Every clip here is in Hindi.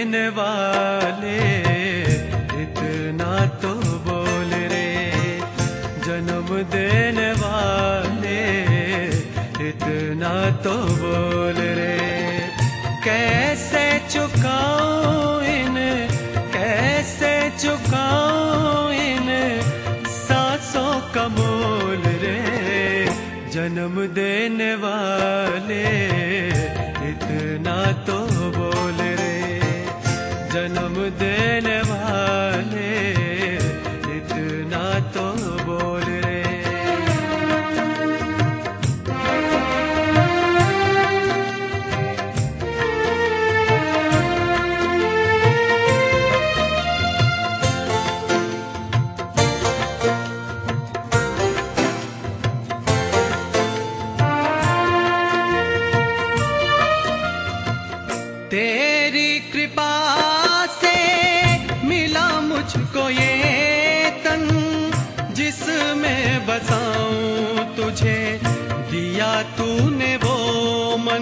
देने वाले इतना तो बोल रे, जन्म देने वाले इतना तो बोल रे। कैसे चुकाऊं इन, कैसे चुकाऊं इन सांसों का मोल रे, जन्म देने वाले इतना तो बोल रे, जन्म देने वाले इतना तो बोल रे। तेरी कृपा से मिला मुझको ये तन, जिसमें बसाऊं तुझे दिया तूने वो मन।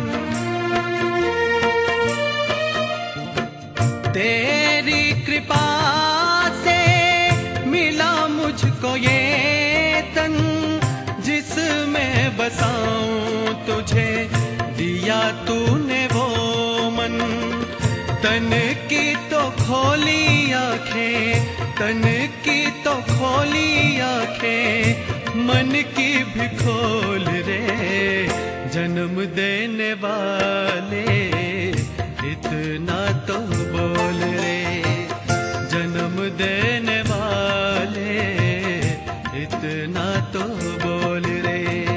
तेरी कृपा से मिला मुझको ये तन, जिसमें बसाऊं तुझे दिया तूने वो मन। तन की तो खोली आंखें, तन की तो खोली आंखें, मन की भी खोल रे, जन्म देने वाले इतना तो बोल रे, जन्म देने वाले इतना तो बोल रे।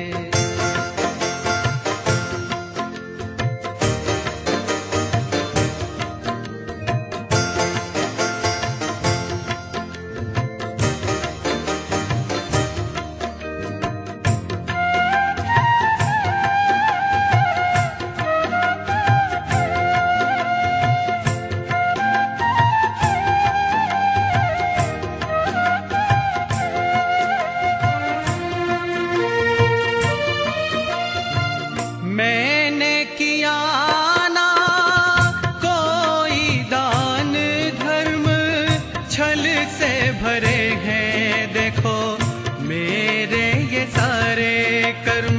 मैंने किया ना कोई दान धर्म, छल से भरे हैं देखो मेरे ये सारे कर्म।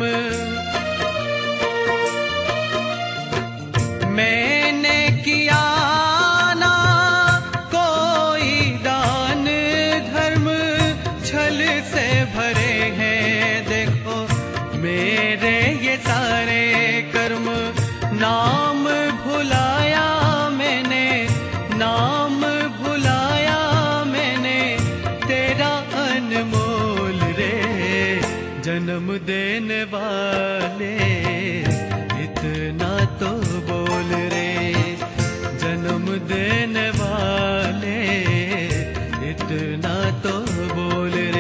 मैंने किया ना कोई दान धर्म, छल से भरे हैं देखो मेरे ये सारे कर्म। नाम भुलाया मैंने, नाम भुलाया मैंने तेरा अनमोल रे, जन्म देने वाले इतना तो बोल रे, जन्म देने वाले इतना तो बोल रे।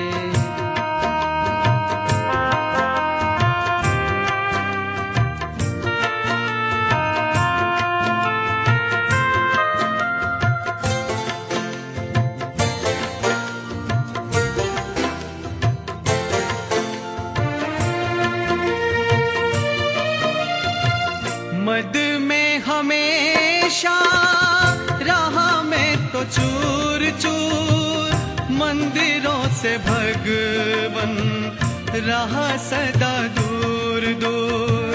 मद में हमेशा रहा मैं तो चूर चूर, मंदिरों से भगवन रहा सदा दूर दूर।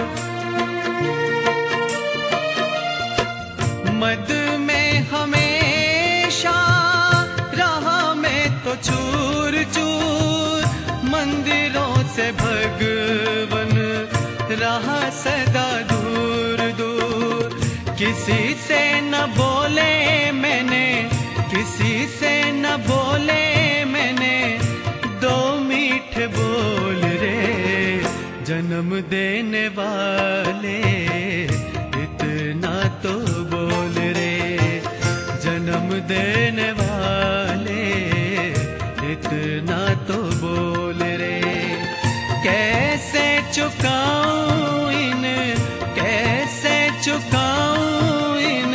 मद में हमेशा रहा मैं तो चूर चूर, मंदिरों से भगवन रहा सदा दूर दूर। किसी से न बोले मैंने, किसी से न बोले मैंने दो मीठे बोल रे, जन्म देने वाले इतना तो बोल रे, जन्म देने वाले इतना तो बोल रे। कैसे चुकाऊं इन, कैसे चुकाऊं इन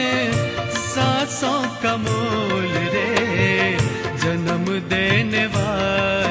सांसों का मोल रे, जन्म देने वाले